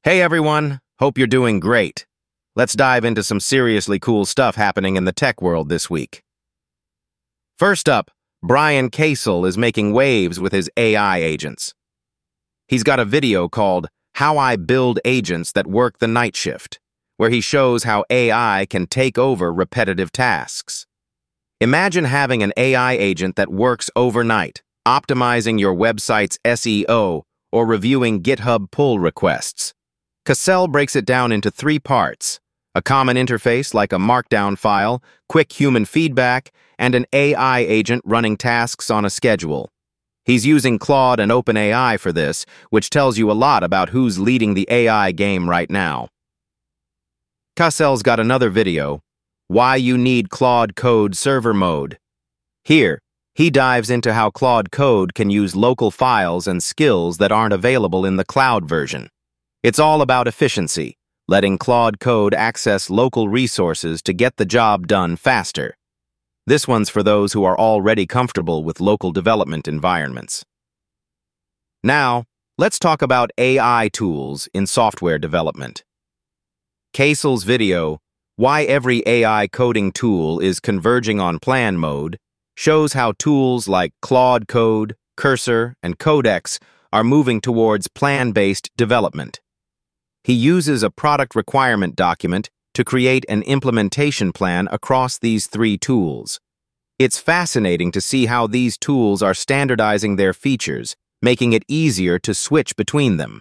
Hey everyone, hope you're doing great. Let's dive into some seriously cool stuff happening in the tech world this week. First up, Brian Casel is making waves with his AI agents. He's got a video called How I Build Agents That Work the Night Shift, where he shows how AI can take over repetitive tasks. Imagine having an AI agent that works overnight, optimizing your website's SEO or reviewing GitHub pull requests. Casel breaks it down into 3 parts: a common interface like a markdown file, quick human feedback, and an AI agent running tasks on a schedule. He's using Claude and OpenAI for this, which tells you a lot about who's leading the AI game right now. Casel's got another video, Why You Need Claude Code Server Mode. Here, he dives into how Claude Code can use local files and skills that aren't available in the cloud version. It's all about efficiency, letting Claude Code access local resources to get the job done faster. This one's for those who are already comfortable with local development environments. Now, let's talk about AI tools in software development. Casel's video, Why Every AI Coding Tool is Converging on Plan Mode, shows how tools like Claude Code, Cursor, and Codex are moving towards plan-based development. He uses a product requirement document to create an implementation plan across these 3 tools. It's fascinating to see how these tools are standardizing their features, making it easier to switch between them.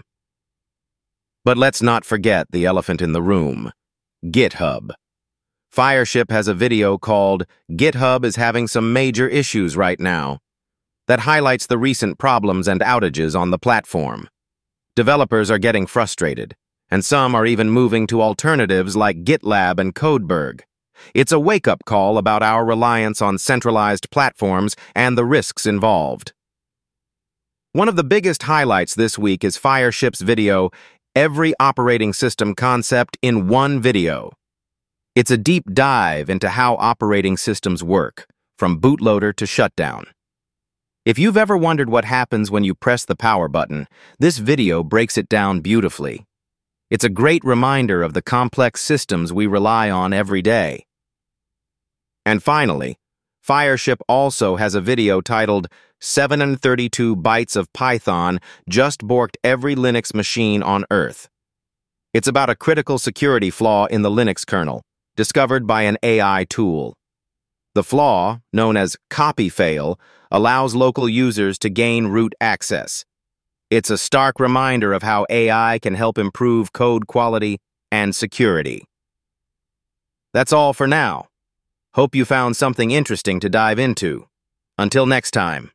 But let's not forget the elephant in the room: GitHub. Fireship has a video called GitHub is Having Some Major Issues Right Now that highlights the recent problems and outages on the platform. Developers are getting frustrated, and some are even moving to alternatives like GitLab and Codeberg. It's a wake-up call about our reliance on centralized platforms and the risks involved. One of the biggest highlights this week is Fireship's video, Every Operating System Concept in One Video. It's a deep dive into how operating systems work, from bootloader to shutdown. If you've ever wondered what happens when you press the power button, this video breaks it down beautifully. It's a great reminder of the complex systems we rely on every day. And finally, Fireship also has a video titled 732 Bytes of Python Just Borked Every Linux Machine on Earth. It's about a critical security flaw in the Linux kernel, discovered by an AI tool. The flaw, known as copy fail, allows local users to gain root access. It's a stark reminder of how AI can help improve code quality and security. That's all for now. Hope you found something interesting to dive into. Until next time.